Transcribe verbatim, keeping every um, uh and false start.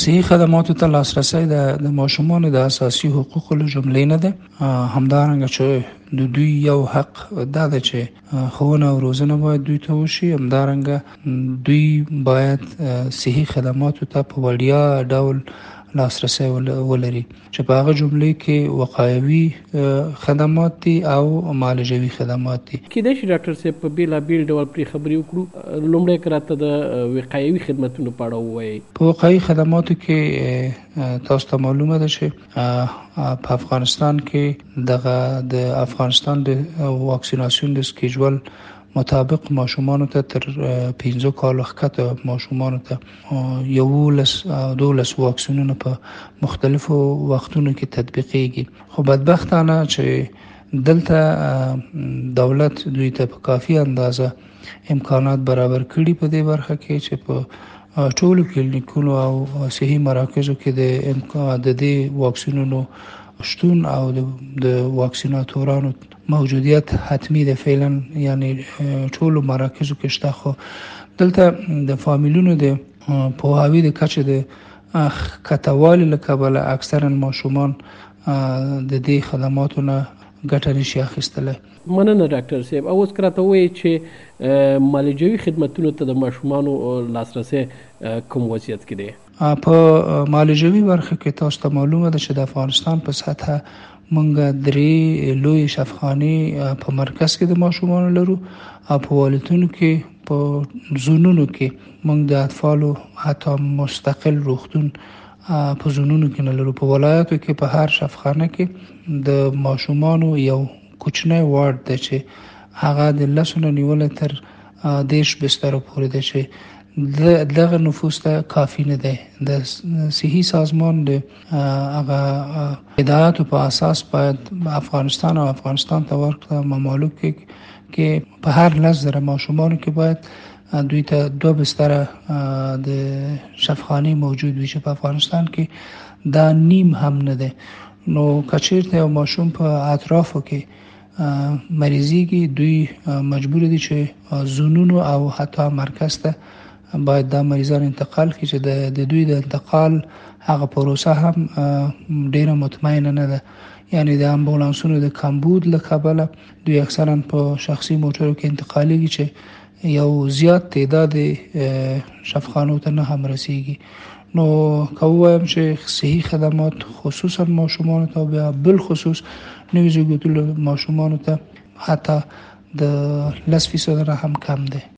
صحي خدماتو ته لاسرسی د د ماشومانو د اساسي حقوقو له جملې نه ده. همدارنګه چې د دوی یو حق دا ده چې ښوونه او روزنه باید دوی ته وشي. همدارنګه دوی باید صحي خدماتو ته په وړیا ډول لاسرسی ولري چې په هغه جملې کې وقایوي خدمات دي او معالجوي خدمات دي. کېدای شي ډاکټر صاحب په بېلابېل ډول پرې خبرې وکړو. لومړی که راته د وقایوي خدمتونو په اړه ووایئ. په وقایوي خدماتو کې تاسو ته معلومه ده چې په افغانستان کې دغه د افغانستان د واکسیناسیون د سکیجول مطابق ماشومانو ته تر پنځه کالو ښکته ماشومانو ته یولس او دولس واکسینونه په مختلفو وختونو کې تطبیقېږي. خو بدبختانه چې دلته دولت دوی ته په کافي اندازه امکانات برابر کړي په دې برخه کې چې په ټولو کلینیکونو او صحي مراکزو کې د امکان د دې واکسینونو شتون او د واکسیناتورانو موجودیت حتمی ده. فعلا یعنی ټولو مراکزو کې شته، خو دلته د فامیلونو د پوهاوي د کچې د کتوالي له کبله اکثرا ماشومان د دې خدماتو نه ګټه نشي اخیستلی. مننه ډاکټر صاحب. اوس که راته ووایئ چې معالجوي خدمتونو ته د ماشومانو لاسرسی کوم وضعیت کې دی؟ په معالجوي برخه کې تاسو ته معلومه ده چې د افغانستان په سطحه موږ درې لوی شفاخانې په مرکز کې د ماشومانو لرو او په والتونو کې په زونونو کې موږ د اطفالو حتی مستقل روغتون په زونونو کې نه لرو. په ولایاتو کې په هر شفاخانه کې د ماشومانو یو کوچنی وارد ده چې هغه د لسو نه نیولې تر دېرش بسترو پورې ده چې دغه نفوس ته کافي نه دی. د صحي سازمان د هغه هدایاتو په اساس باید افغانستان او افغانستان ته ورکړه ممالک کې په هر لس زره ماشومانو کې باید دوی ته دو بستره د شفاخانې موجود وي چې په افغانستان کې دا نیم هم نه دی. نو کچیرته یو ماشوم په اطرافو کې مریضیږي، دوی مجبور دي چې زونونو او حتی مرکز ته باید دا مریضان انتقال کړي چې د دوی د انتقال هغه پروسه هم ډیره مطمئنه نه ده. یعنی د امبولانسونو د کمبود له کبله دوی اکثرا په شخصي موټرو کې انتقالیږي چې یو زیات تعداد شفاخانو ته نه هم رسیږي. نو که ووایم چې صحي خدمات خصوصا ماشومانو ته بیا بالخصوص نوي زیږیدلو ماشومانو ته حتی د لس فیصد نه هم کم دی.